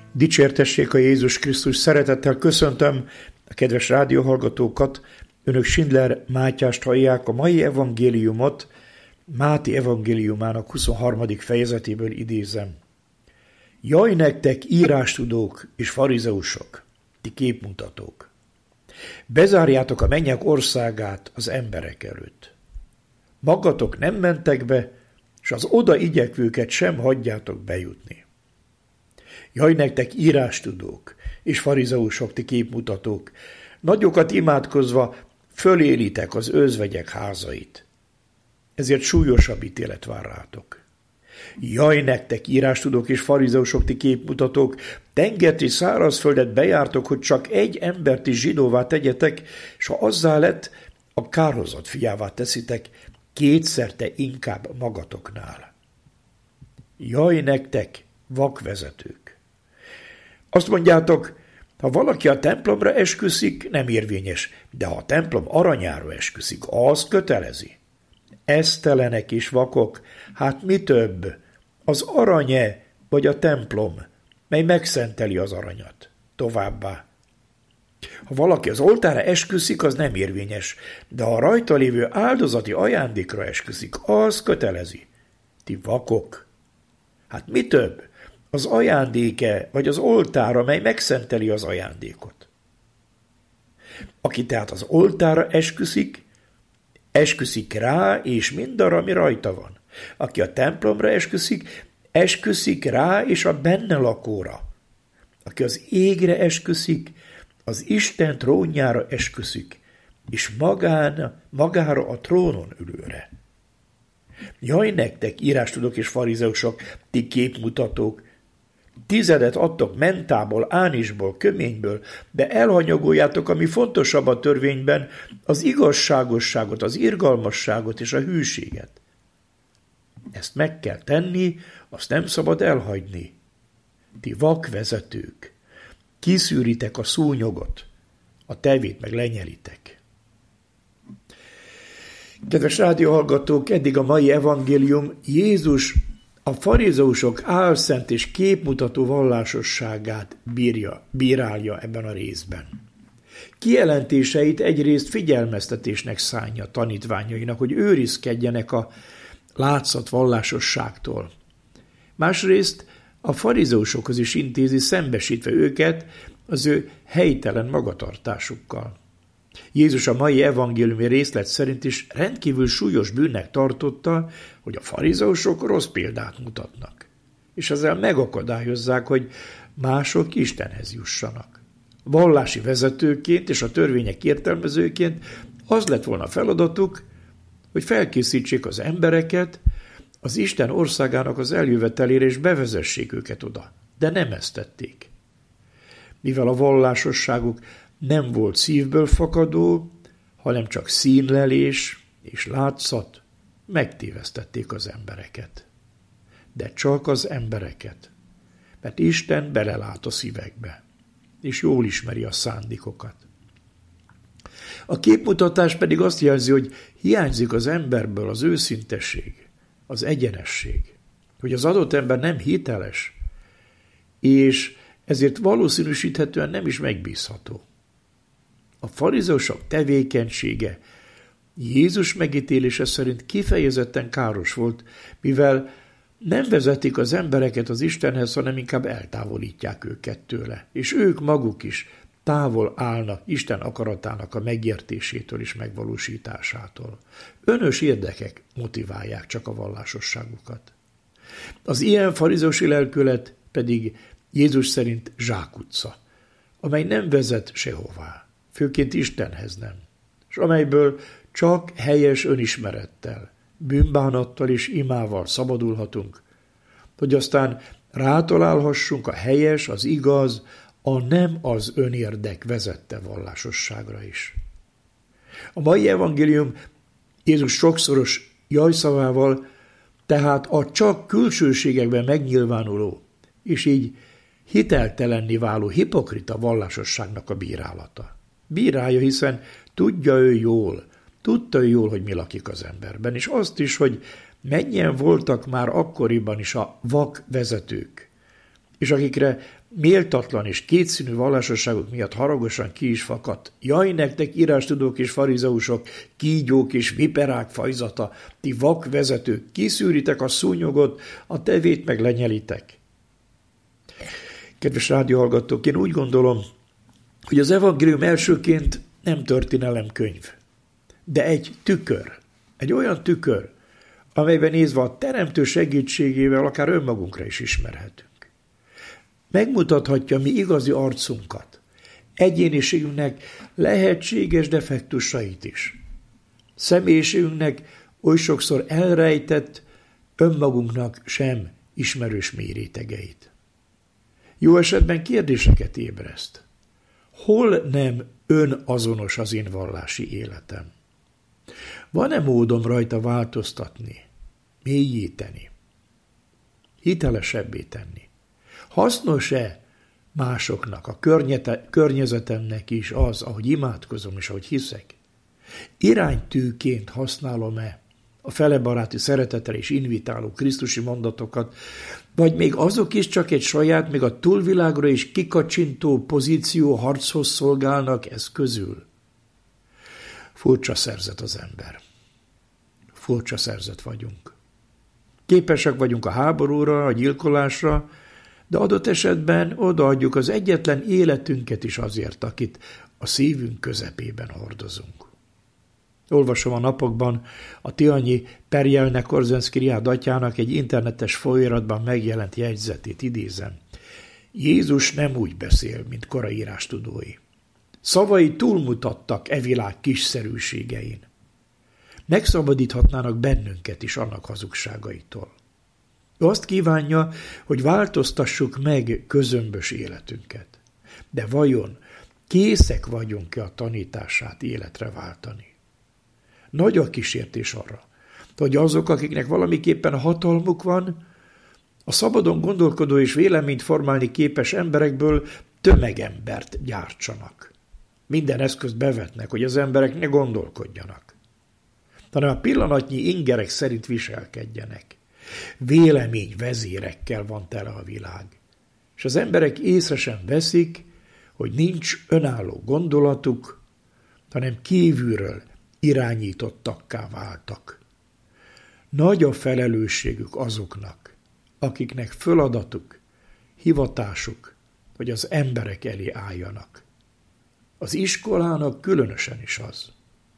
Dicsértessék a Jézus Krisztus, szeretettel köszöntöm a kedves rádióhallgatókat. Önök Schindler Mátyást hallják, a mai evangéliumot Máté evangéliumának 23. fejezetéből idézem. Jaj nektek, írástudók és farizeusok, ti képmutatók! Bezárjátok a mennyek országát az emberek előtt. Magatok nem mentek be, és az oda igyekvőket sem hagyjátok bejutni. Jaj nektek, írástudók és farizeusok, ti képmutatók! Nagyokat imádkozva fölélitek az özvegyek házait. Ezért súlyosabb ítélet vár rátok. Jaj nektek, írástudók és farizeusok, ti képmutatók! Tengert és szárazföldet bejártok, hogy csak egy embert is zsidóvá tegyetek, és ha azzá lett, a kárhozat fiává teszitek, kétszerte inkább magatoknál. Jaj nektek, vakvezetők! Azt mondjátok, ha valaki a templomra esküszik, nem érvényes, de ha a templom aranyára esküszik, az kötelezi. Esztelenek és vakok, hát mi több, az aranye vagy a templom, mely megszenteli az aranyat. Továbbá. Ha valaki az oltára esküszik, az nem érvényes, de ha rajta lévő áldozati ajándékra esküszik, az kötelezi. Ti vakok. Hát mi több, az ajándéke vagy az oltára, mely megszenteli az ajándékot. Aki tehát az oltára esküszik rá, és mindarra, ami rajta van. Aki a templomra esküszik rá, és a benne lakóra. Aki az égre esküszik, az Isten trónjára esküszik, és magára a trónon ülőre. Jaj nektek, írástudók és farizeusok, ti képmutatók! 10 adtok mentából, ánisból, köményből, de elhanyagoljátok, ami fontosabb a törvényben, az igazságosságot, az irgalmasságot és a hűséget. Ezt meg kell tenni, azt nem szabad elhagyni. Ti vakvezetők, kiszűritek a szúnyogot, a tevét meg lenyelitek. Kedves rádióhallgatók, eddig a mai evangélium Jézus a farizeusok álszent és képmutató vallásosságát bírálja ebben a részben. Kijelentéseit egyrészt figyelmeztetésnek szánja tanítványainak, hogy őrizkedjenek a látszat vallásosságtól. Másrészt a farizeusokhoz is intézi, szembesítve őket az ő helytelen magatartásukkal. Jézus a mai evangéliumi részlet szerint is rendkívül súlyos bűnnek tartotta, hogy a farizeusok rossz példát mutatnak, és ezzel megakadályozzák, hogy mások Istenhez jussanak. Vallási vezetőként és a törvények értelmezőként az lett volna feladatuk, hogy felkészítsék az embereket az Isten országának az eljövetelére, és bevezessék őket oda. De nem ezt tették. Mivel a vallásosságuk nem volt szívből fakadó, hanem csak színlelés és látszat, megtévesztették az embereket. De csak az embereket, mert Isten belelát a szívekbe, és jól ismeri a szándékokat. A képmutatás pedig azt jelzi, hogy hiányzik az emberből az őszintesség, az egyenesség, hogy az adott ember nem hiteles, és ezért valószínűsíthetően nem is megbízható. A farizeusok tevékenysége Jézus megítélése szerint kifejezetten káros volt, mivel nem vezetik az embereket az Istenhez, hanem inkább eltávolítják őket tőle, és ők maguk is távol állnak Isten akaratának a megértésétől és megvalósításától. Önös érdekek motiválják csak a vallásosságukat. Az ilyen farizeusi lelkület pedig Jézus szerint zsákutca, amely nem vezet sehová, főként Istenhez nem, és amelyből csak helyes önismerettel, bűnbánattal és imával szabadulhatunk, hogy aztán rátalálhassunk a helyes, az igaz, a nem az önérdek vezette vallásosságra is. A mai evangélium Jézus sokszoros jajszavával tehát a csak külsőségekben megnyilvánuló, és így hiteltelenné váló hipokrita vallásosságnak a bírálata. Bírálja, hiszen tudta ő jól, hogy mi lakik az emberben, és azt is, hogy mennyien voltak már akkoriban is a vak vezetők, és akikre méltatlan és kétszínű vallásosságok miatt haragosan ki is fakadt. Jaj, nektek írástudók és farizeusok, kígyók és viperák fajzata, ti vakvezetők, kiszűritek a szúnyogot, a tevét meg lenyelitek. Kedves rádióhallgatók, én úgy gondolom, hogy az evangélium elsőként nem történelemkönyv, de egy tükör, egy olyan tükör, amelyben nézve a Teremtő segítségével akár önmagunkra is ismerhetünk. Megmutathatja mi igazi arcunkat, egyéniségünknek lehetséges defektusait is. Személyiségünknek oly sokszor elrejtett, önmagunknak sem ismerős mélyrétegeit. Jó esetben kérdéseket ébreszt. Hol nem önazonos az én vallási életem? Van-e módom rajta változtatni, mélyíteni, hitelesebbé tenni? Hasznos-e másoknak, a környezetemnek is az, ahogy imádkozom és ahogy hiszek? Iránytűként használom-e a felebaráti szeretetre és invitáló krisztusi mondatokat, vagy még azok is csak egy saját, még a túlvilágra is kikacsintó pozíció harchoz szolgálnak eszközül? Furcsa szerzet az ember. Furcsa szerzet vagyunk. Képesek vagyunk a háborúra, a gyilkolásra, de adott esetben odaadjuk az egyetlen életünket is azért, akit a szívünk közepében hordozunk. Olvasom a napokban a tihanyi Perjelne Korzenszky Riád atyának egy internetes folyóiratban megjelent jegyzetét, idézem. Jézus nem úgy beszél, mint korai írástudói. Szavai túlmutattak e világ kiszerűségein. Megszabadíthatnának bennünket is annak hazugságaitól. Ő azt kívánja, hogy változtassuk meg közömbös életünket. De vajon készek vagyunk-e a tanítását életre váltani? Nagy a kísértés arra, hogy azok, akiknek valamiképpen hatalmuk van, a szabadon gondolkodó és véleményt formálni képes emberekből tömegembert gyártsanak. Minden eszközt bevetnek, hogy az emberek ne gondolkodjanak, hanem a pillanatnyi ingerek szerint viselkedjenek. Vélemény vezérekkel van tele a világ, és az emberek észre sem veszik, hogy nincs önálló gondolatuk, hanem kívülről irányítottakká váltak. Nagy a felelősségük azoknak, akiknek feladatuk, hivatásuk, hogy az emberek elé álljanak. Az iskolának különösen is az.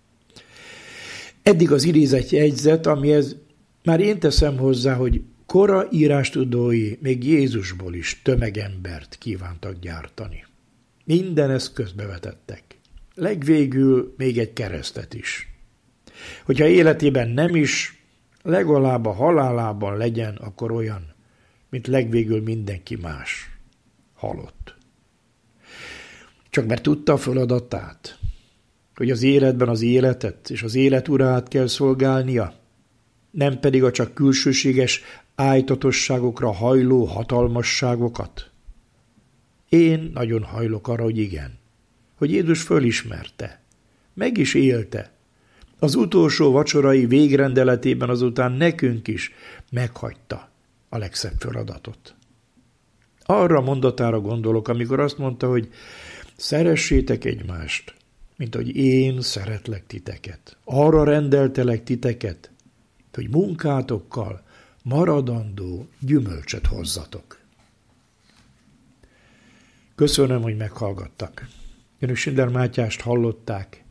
Eddig az idézett jegyzet, amihez már én teszem hozzá, hogy kora írástudói még Jézusból is tömegembert kívántak gyártani. Minden eszközt bevetettek. Legvégül még egy keresztet is. Hogyha életében nem is, legalább a halálában legyen, akkor olyan, mint legvégül mindenki más. Halott. Csak mert tudta a feladatát, hogy az életben az életet és az élet urát kell szolgálnia, nem pedig a csak külsőséges ájtatosságokra hajló hatalmasságokat. Én nagyon hajlok arra, hogy igen, hogy Jézus fölismerte, meg is élte. Az utolsó vacsorai végrendeletében azután nekünk is meghagyta a legszebb feladatot. Arra mondatára gondolok, amikor azt mondta, hogy szeressétek egymást, mint hogy én szeretlek titeket. Arra rendeltelek titeket, hogy munkátokkal maradandó gyümölcsöt hozzatok. Köszönöm, hogy meghallgattak. Önök Schindler Mátyást hallották,